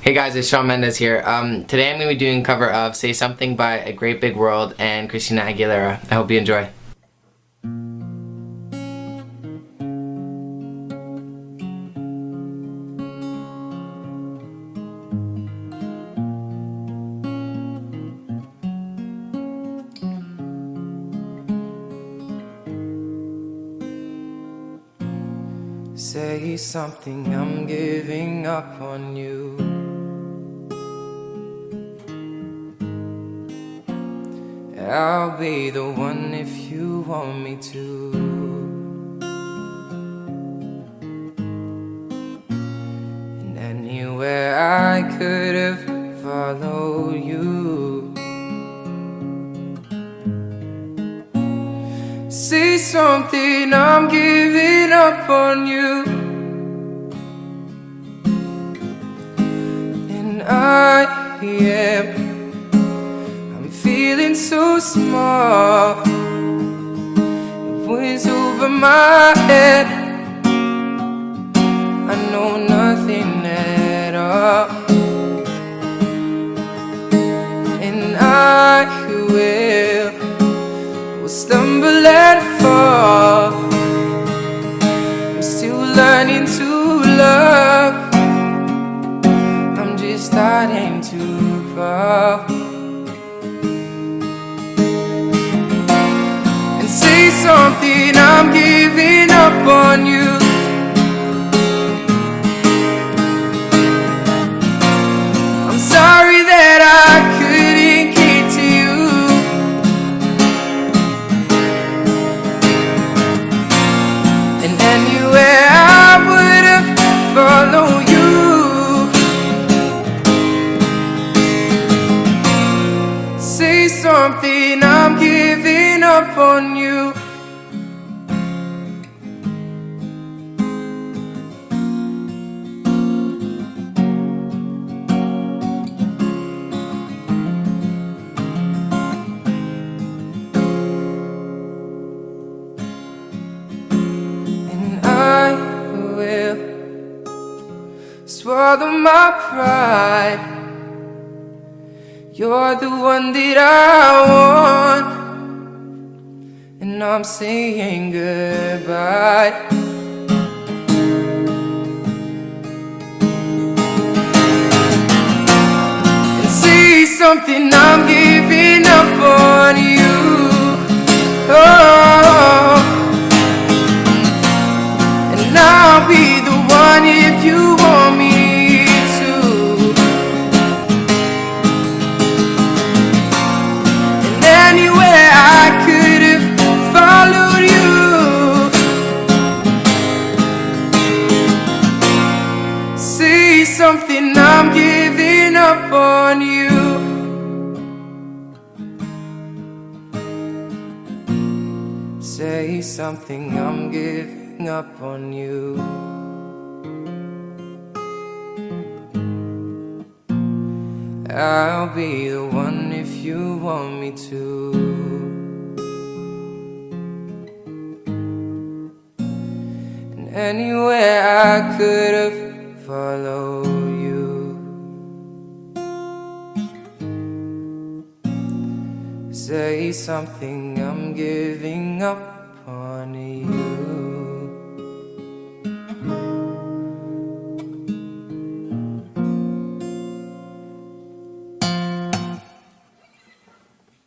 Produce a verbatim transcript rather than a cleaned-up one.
Hey guys, it's Shawn Mendes here. Um, today I'm going to be doing a cover of Say Something by A Great Big World and Christina Aguilera. I hope you enjoy. Say something, I'm giving up on you. I'll be the one if you want me to. And anywhere I could have followed you. Say something, I'm giving up on you. And I am feeling so small. It weighs over my head. I know nothing at all. And I will, will stumble and fall. I'm still learning to love. I'm just starting to crawl. Say something, I'm giving up on you. I'm sorry that I couldn't get to you. And anywhere I would have followed you. Say something, I'm giving up on you. I will swallow my pride. You're the one that I want, and I'm saying goodbye. And say something, I'm giving up on you. Oh, I'll be the one if you want me to. And anywhere I could have followed you. Say something, I'm giving up on you. Say something, I'm giving up on you. I'll be the one if you want me to. And anywhere I could have followed you. Say something, I'm giving up on you.